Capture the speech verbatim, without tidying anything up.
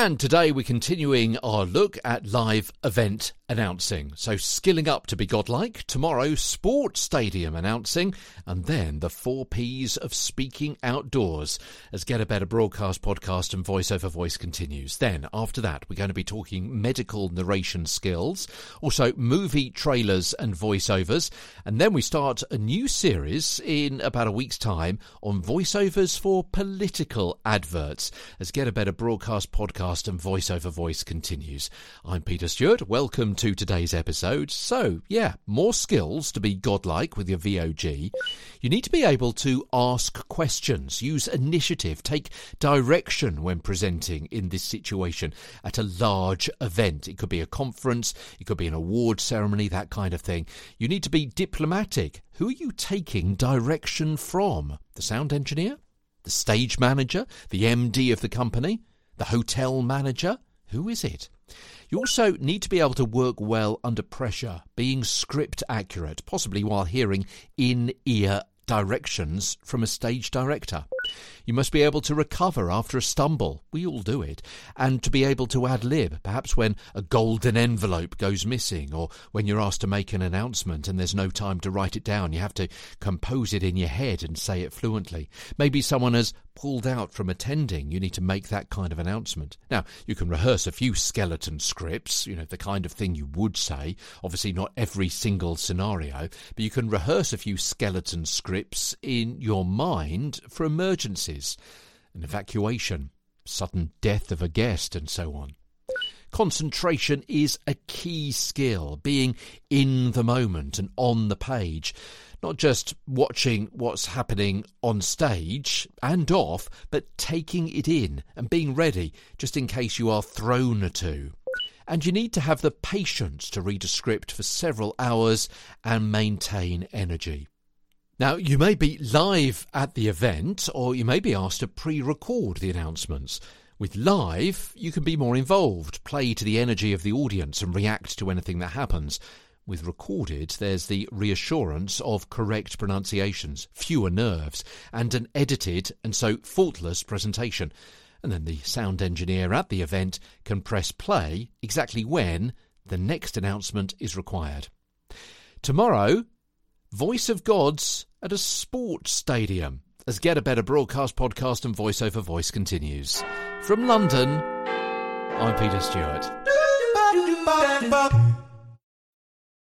And today we're continuing our look at live event announcing. So skilling up to be godlike, tomorrow Sports Stadium announcing, and then the four P's of speaking outdoors as Get a Better Broadcast podcast and Voice Over Voice continues. Then after that we're going to be talking medical narration skills, also movie trailers and voiceovers, and then we start a new series in about a week's time on voiceovers for political adverts as Get a Better Broadcast podcast and Voice Over Voice continues. I'm Peter Stewart. Welcome to today's episode. So, yeah, more skills to be godlike with your V O G. You need to be able to ask questions, use initiative, take direction when presenting in this situation at a large event. It could be a conference, it could be an award ceremony, that kind of thing. You need to be diplomatic. Who are you taking direction from? The sound engineer? The stage manager? The M D of the company? The hotel manager? Who is it? You also need to be able to work well under pressure, being script accurate, possibly while hearing in-ear directions from a stage director. You must be able to recover after a stumble. We all do it. And to be able to ad-lib, perhaps when a golden envelope goes missing or when you're asked to make an announcement and there's no time to write it down. You have to compose it in your head and say it fluently. Maybe someone has pulled out from attending. You need to make that kind of announcement. Now, you can rehearse a few skeleton scripts, you know, the kind of thing you would say. Obviously not every single scenario, but you can rehearse a few skeleton scripts in your mind for emergencies, an evacuation, sudden death of a guest, and so on. Concentration is a key skill, being in the moment and on the page, not just watching what's happening on stage and off, but taking it in and being ready just in case you are thrown to. And you need to have the patience to read a script for several hours and maintain energy. Now, you may be live at the event, or you may be asked to pre-record the announcements. With live, you can be more involved, play to the energy of the audience and react to anything that happens. With recorded, there's the reassurance of correct pronunciations, fewer nerves, and an edited and so faultless presentation. And then the sound engineer at the event can press play exactly when the next announcement is required. Tomorrow, Voice of Gods at a sports stadium as Get a Better Broadcast podcast and Voice Over Voice continues. From London, I'm Peter Stewart.